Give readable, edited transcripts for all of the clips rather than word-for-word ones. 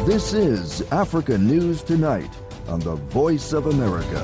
This is Africa News Tonight on the Voice of America.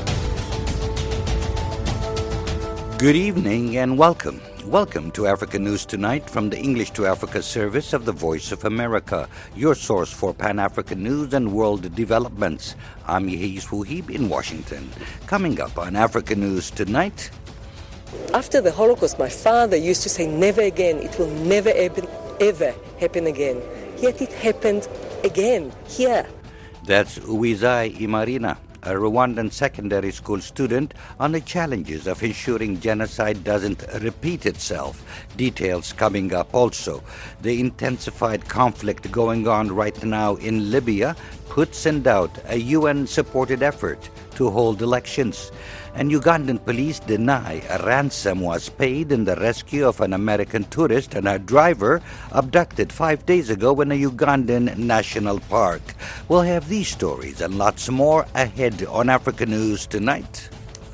Good evening and welcome. Welcome to Africa News Tonight from the English to Africa service of the Voice of America, your source for Pan-African news and world developments. I'm Yehis Fuhib in Washington. Coming up on Africa News Tonight. After the Holocaust, my father used to say, never again, it will never ever happen again. Yet it happened again, here. That's Uwizai Imarina, a Rwandan secondary school student, on the challenges of ensuring genocide doesn't repeat itself. Details coming up also. The intensified conflict going on right now in Libya puts in doubt a UN-supported effort to hold elections. And Ugandan police deny a ransom was paid in the rescue of an American tourist and her driver abducted 5 days ago in a Ugandan national park. We'll have these stories and lots more ahead on Africa News Tonight.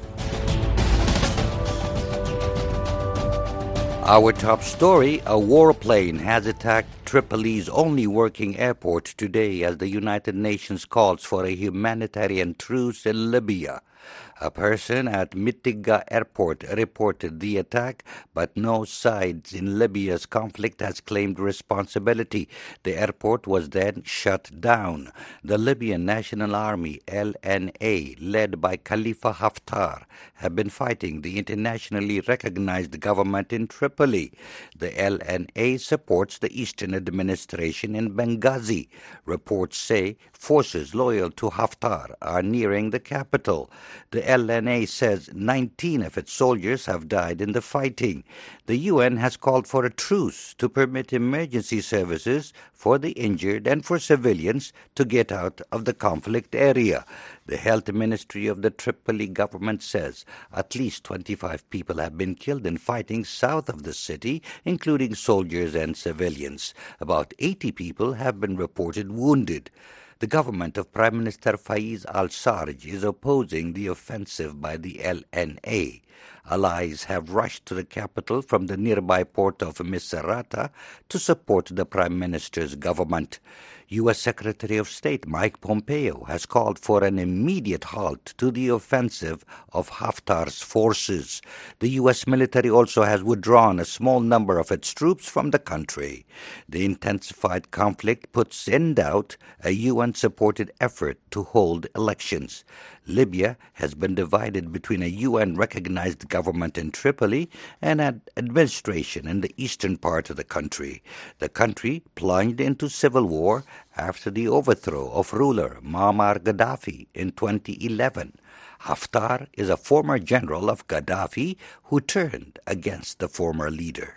Our top story, a warplane has attacked Tripoli's only working airport today as the United Nations calls for a humanitarian truce in Libya. A person at Mitiga Airport reported the attack, but no side in Libya's conflict has claimed responsibility. The airport was then shut down. The Libyan National Army, LNA, led by Khalifa Haftar, have been fighting the internationally recognized government in Tripoli. The LNA supports the Eastern Administration in Benghazi. Reports say forces loyal to Haftar are nearing the capital. The LNA says 19 of its soldiers have died in the fighting. The UN has called for a truce to permit emergency services for the injured and for civilians to get out of the conflict area. The health ministry of the Tripoli government says at least 25 people have been killed in fighting south of the city, including soldiers and civilians. About 80 people have been reported wounded. The government of Prime Minister Faiz al-Sarraj is opposing the offensive by the LNA. Allies have rushed to the capital from the nearby port of Misrata to support the Prime Minister's government. U.S. Secretary of State Mike Pompeo has called for an immediate halt to the offensive of Haftar's forces. The U.S. military also has withdrawn a small number of its troops from the country. The intensified conflict puts in doubt a UN-supported effort to hold elections. Libya has been divided between a UN-recognized government in Tripoli and an administration in the eastern part of the country. The country plunged into civil war after the overthrow of ruler Muammar Gaddafi in 2011. Haftar is a former general of Gaddafi who turned against the former leader.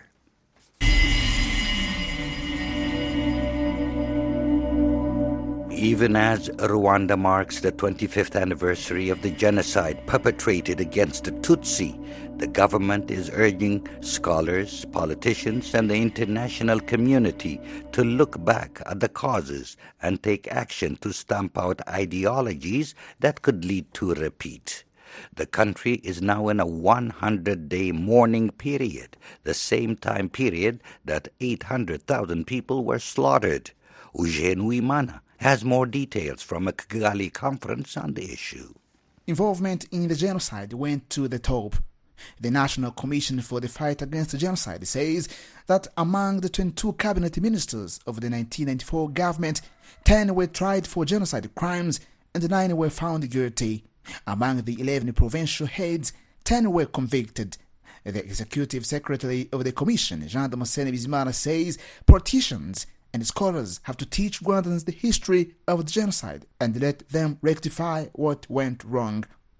Even as Rwanda marks the 25th anniversary of the genocide perpetrated against the Tutsi, the government is urging scholars, politicians, and the international community to look back at the causes and take action to stamp out ideologies that could lead to a repeat. The country is now in a 100-day mourning period, the same time period that 800,000 people were slaughtered. Eugene Uimana has more details from a Kigali conference on the issue. Involvement in the genocide went to the top. The National Commission for the Fight Against Genocide says that among the 22 cabinet ministers of the 1994 government, 10 were tried for genocide crimes and 9 were found guilty. Among the 11 provincial heads, 10 were convicted. The executive secretary of the commission, Jean Damascene Bizimana, says politicians and scholars have to teach Rwandans the history of the genocide and let them rectify what went wrong.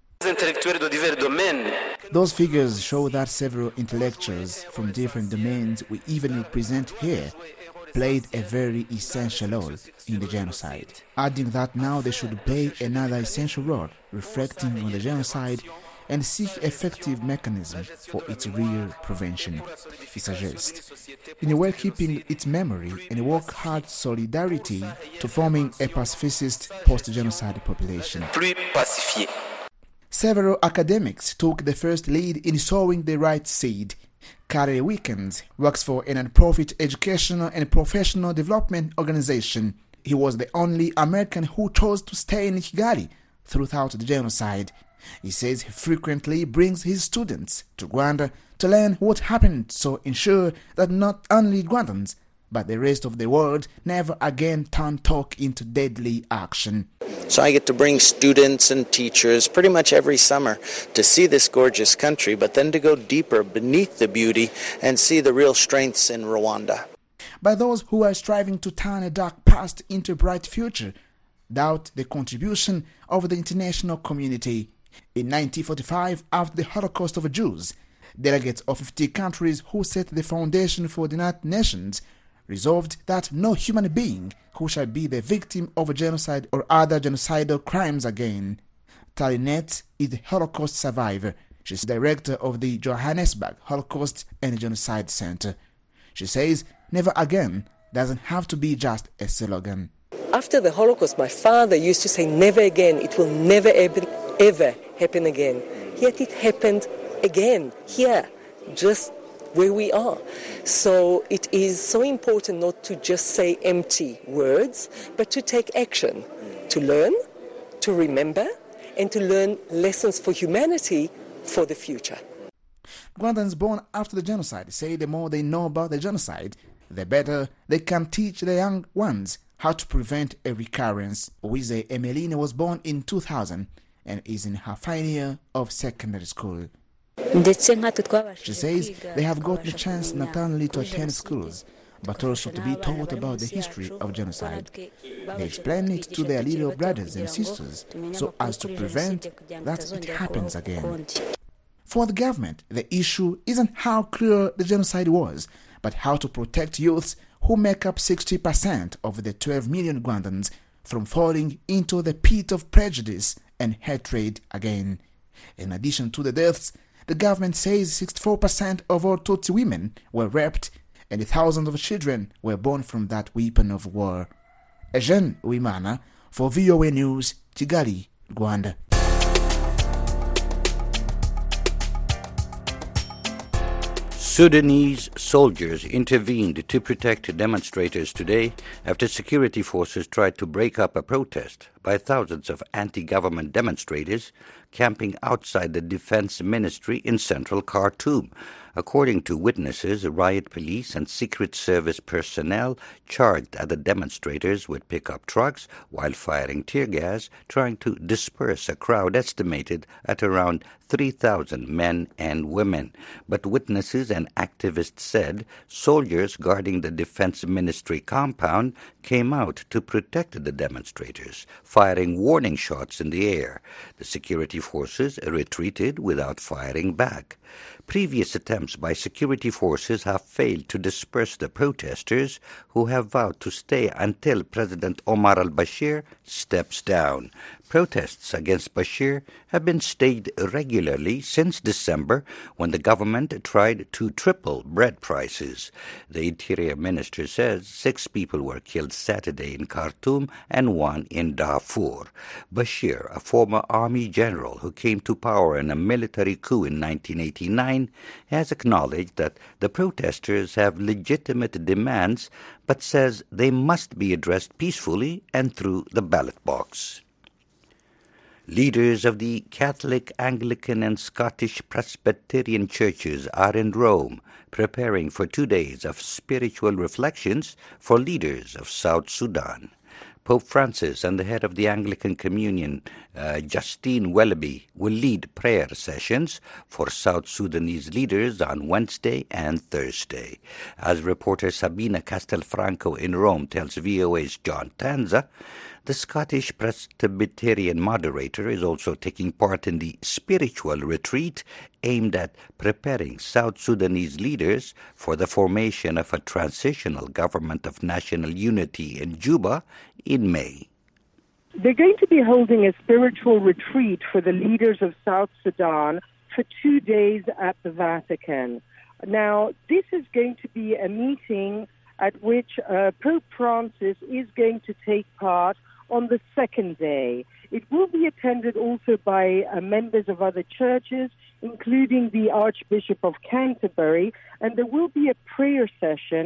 Those figures show that several intellectuals from different domains we evenly present here played a very essential role in the genocide, adding that now they should play another essential role, reflecting on the genocide and seek effective mechanisms for its real prevention, he suggests. In a way keeping its memory and work hard solidarity to forming a pacifist post-genocide population. Several academics took the first lead in sowing the right seed. Kare Weekends works for a non-profit educational and professional development organization. he was the only American who chose to stay in Kigali throughout the genocide. He says he frequently brings his students to Rwanda to learn what happened, so ensure that not only Rwandans but the rest of the world never again turn talk into deadly action. So I get to bring students and teachers pretty much every summer to see this gorgeous country, but then to go deeper beneath the beauty and see the real strengths in Rwanda. By those who are striving to turn a dark past into a bright future, doubt the contribution of the international community. In 1945, after the Holocaust of Jews, delegates of 50 countries who set the foundation for the United Nations resolved that no human being who shall be the victim of a genocide or other genocidal crimes again. Tali Net is a Holocaust survivor. She's director of the Johannesburg Holocaust and Genocide Center. She says never again doesn't have to be just a slogan. After the Holocaust, my father used to say, never again, it will never ever happen again. Yet it happened again, here, just where we are. So it is so important not to just say empty words, but to take action, to learn, to remember, and to learn lessons for humanity for the future. Rwandans born after the genocide say the more they know about the genocide, the better they can teach the young ones how to prevent a recurrence. Owize Emeline was born in 2000 and is in her final year of secondary school. She says they have got the chance not only to attend schools, but also to be taught about the history of genocide. They explain it to their little brothers and sisters so as to prevent that it happens again. For the government, the issue isn't how cruel the genocide was, but how to protect youths who make up 60% of the 12 million Rwandans from falling into the pit of prejudice and hatred again. In addition to the deaths, the government says 64% of all Tutsi women were raped and thousands of children were born from that weapon of war. Eugene Uwimana for VOA News, Kigali, Rwanda. Sudanese soldiers intervened to protect demonstrators today after security forces tried to break up a protest by thousands of anti-government demonstrators camping outside the defense ministry in central Khartoum. According to witnesses, riot police and Secret Service personnel charged at the demonstrators with pickup trucks while firing tear gas, trying to disperse a crowd estimated at around 3,000 men and women. But witnesses and activists said soldiers guarding the defense ministry compound came out to protect the demonstrators, firing warning shots in the air. The security forces retreated without firing back. Previous attempts by security forces have failed to disperse the protesters, who have vowed to stay until President Omar al-Bashir steps down. Protests against Bashir have been staged regularly since December, when the government tried to triple bread prices. The Interior Minister says 6 people were killed Saturday in Khartoum and 1 in Darfur. Bashir, a former army general who came to power in a military coup in 1989, has acknowledged that the protesters have legitimate demands, but says they must be addressed peacefully and through the ballot box. Leaders of the Catholic, Anglican and Scottish Presbyterian churches are in Rome, preparing for 2 days of spiritual reflections for leaders of South Sudan. Pope Francis and the head of the Anglican Communion, Justine Welby, will lead prayer sessions for South Sudanese leaders on Wednesday and Thursday. As reporter Sabina Castelfranco in Rome tells VOA's John Tanza, the Scottish Presbyterian moderator is also taking part in the spiritual retreat aimed at preparing South Sudanese leaders for the formation of a transitional government of national unity in Juba in May. They're going to be holding a spiritual retreat for the leaders of South Sudan for 2 days at the Vatican. Now, this is going to be a meeting at which Pope Francis is going to take part on the second day. It will be attended also by members of other churches, including the Archbishop of Canterbury, and there will be a prayer session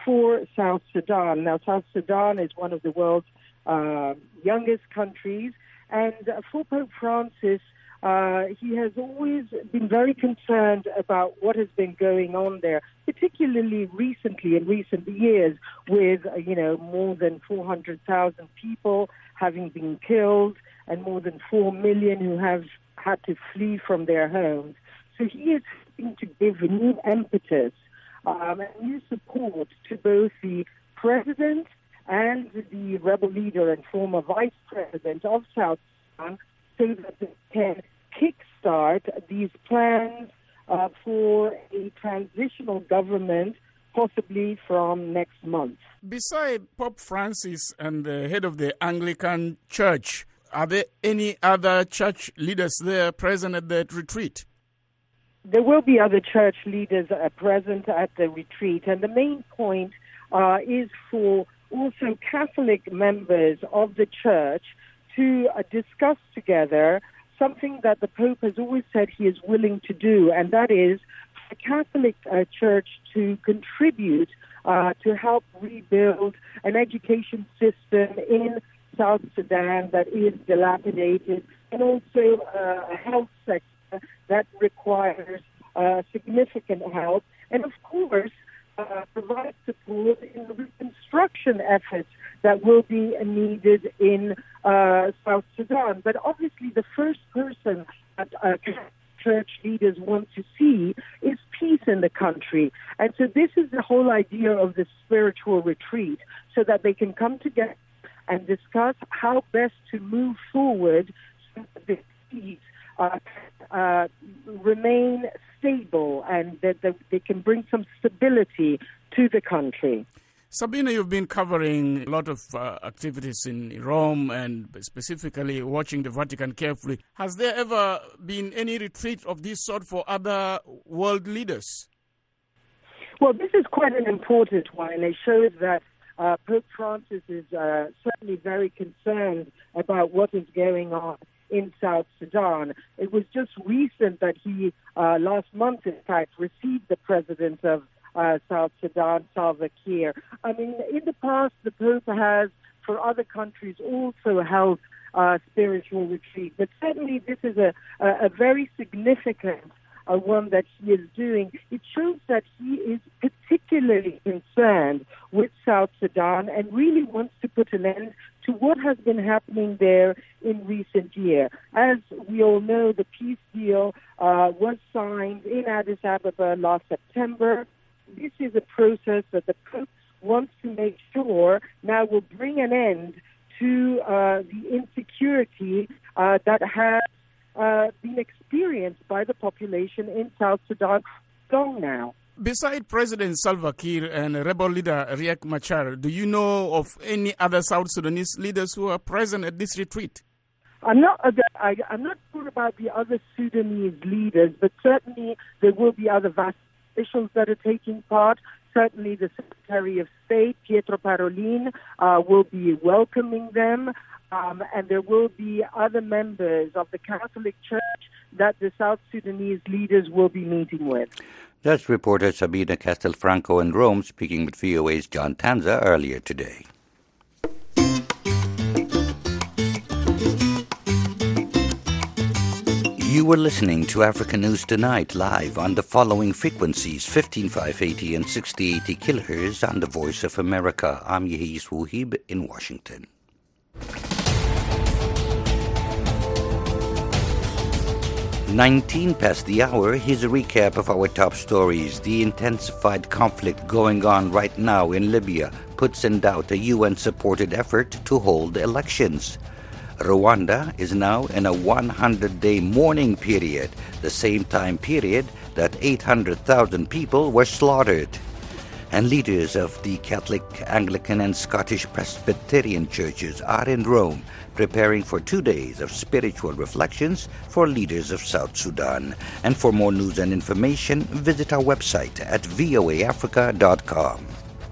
for South Sudan. Now, South Sudan is one of the world's youngest countries, and for Pope Francis, he has always been very concerned about what has been going on there, particularly recently, in recent years, with, more than 400,000 people having been killed and more than 4 million who have had to flee from their homes. So he is hoping to give a new impetus and new support to both the president and the rebel leader and former vice president of South Sudan, so that they can kickstart these plans for a transitional government, possibly from next month. Beside Pope Francis and the head of the Anglican Church, are there any other church leaders there present at the retreat? There will be other church leaders present at the retreat, and the main point is for also Catholic members of the church to discuss together something that the Pope has always said he is willing to do, and that is for the Catholic Church to contribute to help rebuild an education system in South Sudan that is dilapidated, and also a health sector that requires significant help, and of course provide support in the reconstruction efforts that will be needed in South Sudan. But obviously the first person that church leaders want to see is peace in the country. And so this is the whole idea of the spiritual retreat, so that they can come together and discuss how best to move forward so that the peace remain stable and that they can bring some stability to the country. Sabina, you've been covering a lot of activities in Rome and specifically watching the Vatican carefully. Has there ever been any retreat of this sort for other world leaders? Well, this is quite an important one, and it shows that Pope Francis is certainly very concerned about what is going on in South Sudan. It was just recent that he, last month in fact, received the president of South Sudan, Salva Kiir. I mean, in the past, the Pope has, for other countries, also held spiritual retreat. But certainly this is a very significant one that he is doing. It shows that he is particularly concerned with South Sudan and really wants to put an end to what has been happening there in recent years. As we all know, the peace deal was signed in Addis Ababa last September. This is a process that the Pope wants to make sure now will bring an end to the insecurity that has been experienced by the population in South Sudan for long now. Beside President Salva Kiir and rebel leader Riek Machar, do you know of any other South Sudanese leaders who are present at this retreat? I'm not sure about the other Sudanese leaders, but certainly there will be other vast officials that are taking part. Certainly the Secretary of State, Pietro Parolin, will be welcoming them. And there will be other members of the Catholic Church that the South Sudanese leaders will be meeting with. That's reporter Sabina Castelfranco in Rome speaking with VOA's John Tanza earlier today. You were listening to Africa News Tonight live on the following frequencies, 15580 and 6080 kilohertz on the Voice of America. I'm Yehis Wuhib in Washington. 19 past the hour, here's a recap of our top stories. The intensified conflict going on right now in Libya puts in doubt a UN-supported effort to hold elections. Rwanda is now in a 100-day mourning period, the same time period that 800,000 people were slaughtered. And leaders of the Catholic, Anglican, and Scottish Presbyterian churches are in Rome, preparing for 2 days of spiritual reflections for leaders of South Sudan. And for more news and information, visit our website at voaafrica.com.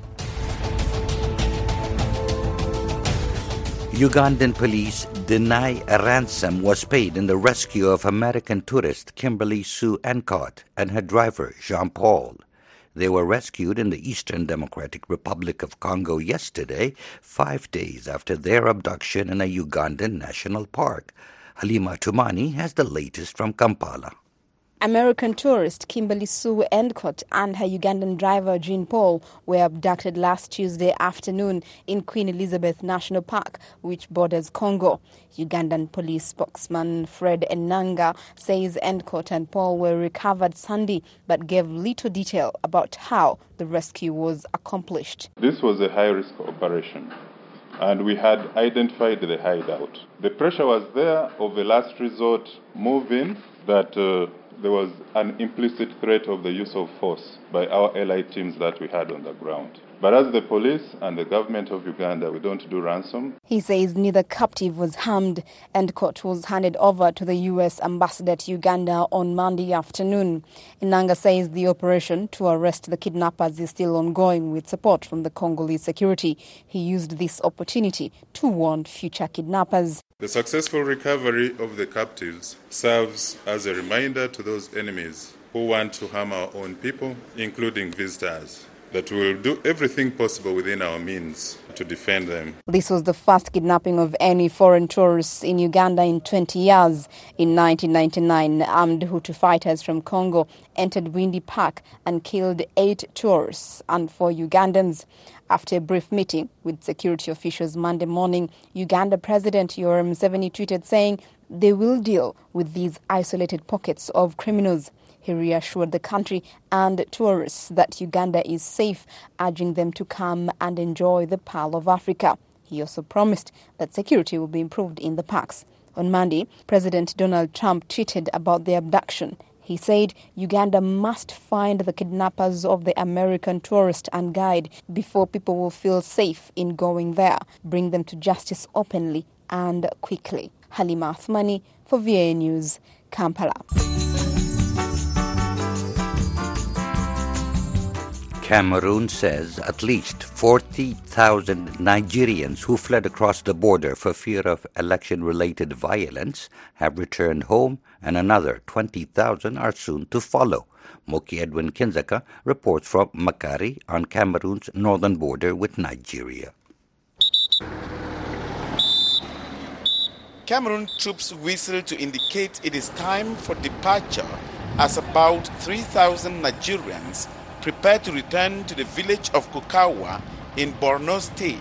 Ugandan police deny a ransom was paid in the rescue of American tourist Kimberly Sue Encott and her driver, Jean Paul. They were rescued in the Eastern Democratic Republic of Congo yesterday, 5 days after their abduction in a Ugandan national park. Halima Tumani has the latest from Kampala. American tourist Kimberly Sue Endicott and her Ugandan driver Jean Paul were abducted last Tuesday afternoon in Queen Elizabeth National Park, which borders Congo. Ugandan police spokesman Fred Enanga says Endicott and Paul were recovered Sunday but gave little detail about how the rescue was accomplished. This was a high-risk operation, and we had identified the hideout. The pressure was there of a last resort move-in that there was an implicit threat of the use of force by our allied teams that we had on the ground. But as the police and the government of Uganda, we don't do ransom. He says neither captive was harmed. Endicott was handed over to the U.S. ambassador to Uganda on Monday afternoon. Inanga says the operation to arrest the kidnappers is still ongoing with support from the Congolese security. He used this opportunity to warn future kidnappers. The successful recovery of the captives serves as a reminder to those enemies who want to harm our own people, including visitors, that we will do everything possible within our means to defend them. This was the first kidnapping of any foreign tourists in Uganda in 20 years. In 1999, armed Hutu fighters from Congo entered Windy Park and killed 8 tourists and 4 Ugandans. After a brief meeting with security officials Monday morning, Uganda President Yoweri Museveni tweeted saying they will deal with these isolated pockets of criminals. He reassured the country and tourists that Uganda is safe, urging them to come and enjoy the Pearl of Africa. He also promised that security will be improved in the parks. On Monday, President Donald Trump tweeted about the abduction. He said Uganda must find the kidnappers of the American tourist and guide before people will feel safe in going there. Bring them to justice openly and quickly. Halima Athmani for VOA News, Kampala. Cameroon says at least 40,000 Nigerians who fled across the border for fear of election-related violence have returned home, and another 20,000 are soon to follow. Moki Edwin Kinzaka reports from Makari on Cameroon's northern border with Nigeria. Cameroon troops whistle to indicate it is time for departure as about 3,000 Nigerians prepare to return to the village of Kokawa in Borno State.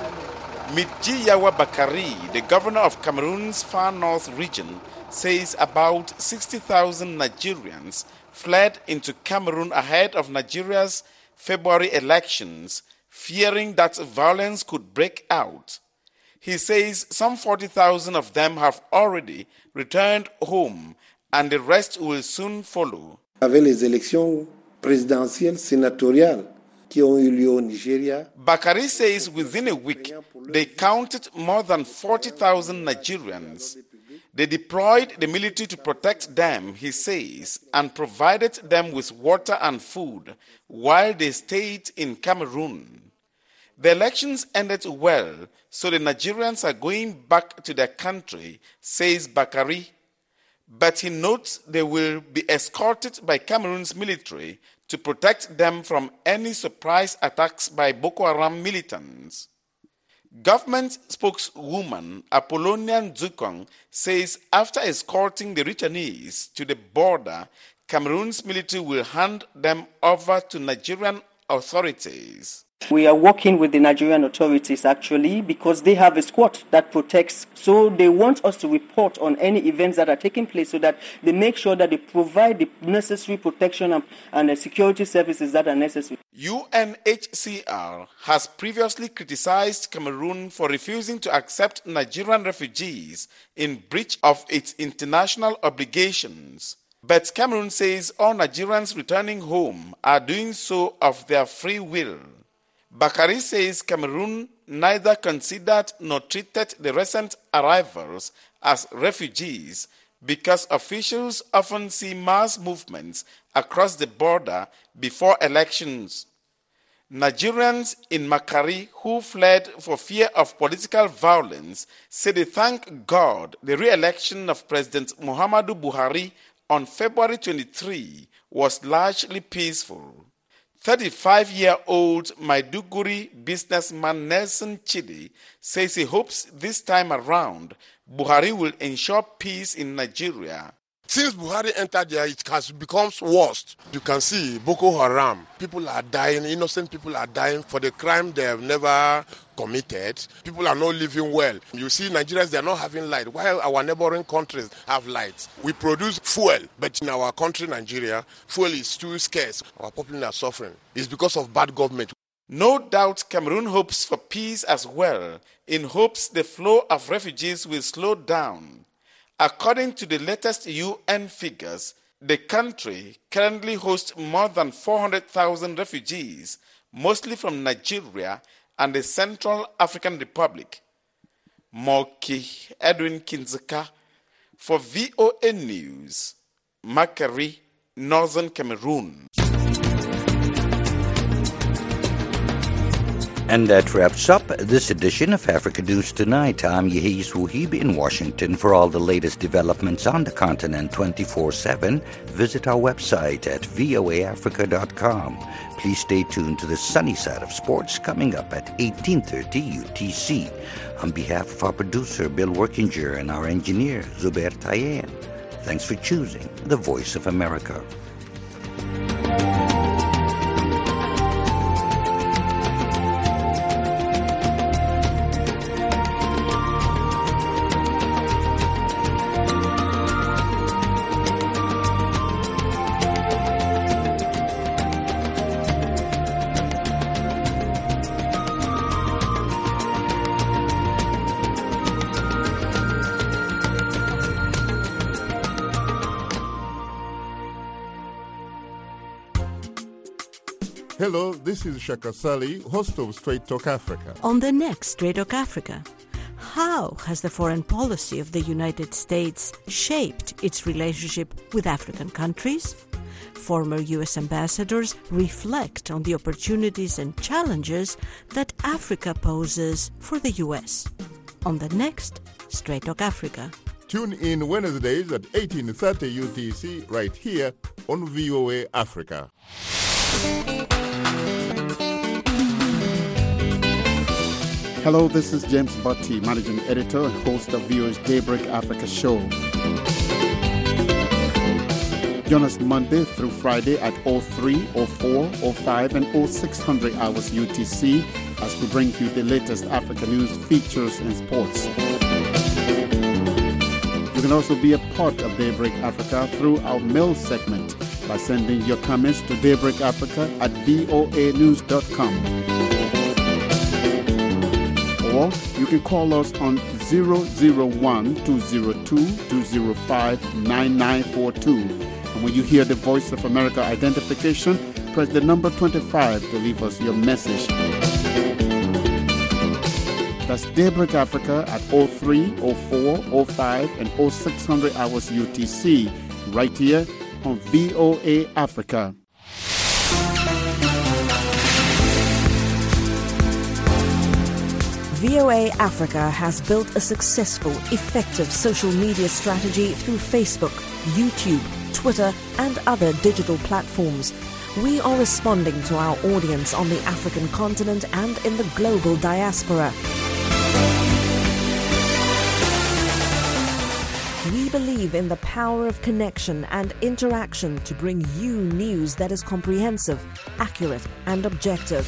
Midji Yawa Bakari, the governor of Cameroon's far north region, says about 60,000 Nigerians fled into Cameroon ahead of Nigeria's February elections, fearing that violence could break out. He says some 40,000 of them have already returned home and the rest will soon follow. Avec les élections présidentielles sénatoriales qui ont eu lieu au Nigeria. Bakari says within a week they counted more than 40,000 Nigerians. They deployed the military to protect them, he says, and provided them with water and food while they stayed in Cameroon. The elections ended well, so the Nigerians are going back to their country, says Bakari. But he notes they will be escorted by Cameroon's military to protect them from any surprise attacks by Boko Haram militants. Government spokeswoman Apollonia Nzukong says after escorting the returnees to the border, Cameroon's military will hand them over to Nigerian authorities. We are working with the Nigerian authorities actually because they have a squad that protects. So they want us to report on any events that are taking place so that they make sure that they provide the necessary protection and the security services that are necessary. UNHCR has previously criticized Cameroon for refusing to accept Nigerian refugees in breach of its international obligations. But Cameroon says all Nigerians returning home are doing so of their free will. Bakari says Cameroon neither considered nor treated the recent arrivals as refugees because officials often see mass movements across the border before elections. Nigerians in Makari who fled for fear of political violence say they thank God the re-election of President Muhammadu Buhari on February 23 was largely peaceful. 35-year-old Maiduguri businessman Nelson Chidi says he hopes this time around Buhari will ensure peace in Nigeria. Since Buhari entered there, it has become worse. You can see Boko Haram. People are dying, innocent people are dying for the crime they have never committed. People are not living well. You see, Nigerians, they are not having light, while our neighboring countries have lights. We produce fuel, but in our country, Nigeria, fuel is too scarce. Our people are suffering. It's because of bad government. No doubt Cameroon hopes for peace as well, in hopes the flow of refugees will slow down. According to the latest UN figures, the country currently hosts more than 400,000 refugees, mostly from Nigeria and the Central African Republic. Moki Edwin Kinzeka for VOA News, Makari, Northern Cameroon. And that wraps up this edition of Africa News Tonight. I'm Yehis Wuhib in Washington. For all the latest developments on the continent 24/7, visit our website at voaafrica.com. Please stay tuned to the sunny side of sports coming up at 18:30 UTC. On behalf of our producer, Bill Workinger, and our engineer, Zubair Tayen, thanks for choosing the Voice of America. Hello, this is Shaka Sali, host of Straight Talk Africa. On the next Straight Talk Africa, how has the foreign policy of the United States shaped its relationship with African countries? Former U.S. ambassadors reflect on the opportunities and challenges that Africa poses for the U.S. On the next Straight Talk Africa. Tune in Wednesdays at 18:30 UTC right here on VOA Africa. Hello, this is James Botti, Managing Editor and host of VOA's Daybreak Africa show. Join us Monday through Friday at 03, 04, 05, and 0600 hours UTC as we bring you the latest Africa news, features, and sports. You can also be a part of Daybreak Africa through our mail segment by sending your comments to daybreakafrica@voanews.com. Or you can call us on 001-202-205-9942. And when you hear the Voice of America identification, press the number 25 to leave us your message. That's Daybreak Africa at 03, 04, 05, and 0600 hours UTC, right here on VOA Africa. VOA Africa has built a successful, effective social media strategy through Facebook, YouTube, Twitter, and other digital platforms. We are responding to our audience on the African continent and in the global diaspora. We believe in the power of connection and interaction to bring you news that is comprehensive, accurate, and objective.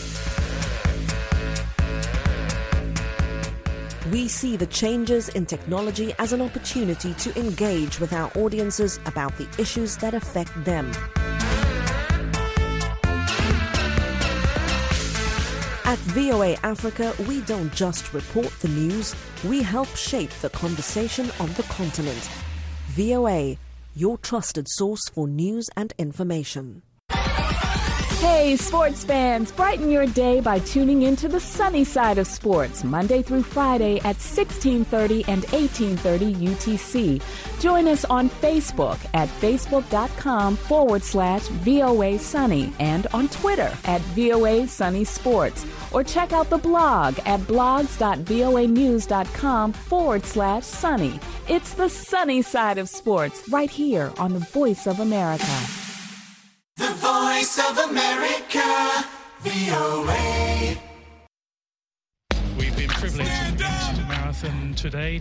We see the changes in technology as an opportunity to engage with our audiences about the issues that affect them. At VOA Africa, we don't just report the news, we help shape the conversation on the continent. VOA, your trusted source for news and information. Hey, sports fans, brighten your day by tuning into the sunny side of sports, Monday through Friday at 16:30 and 18:30 UTC. Join us on Facebook at facebook.com/VOA Sunny and on Twitter at VOA Sunny Sports. Or check out the blog at blogs.voanews.com/sunny. It's the sunny side of sports right here on the Voice of America. The Voice of America. We've been privileged to meet the marathon today.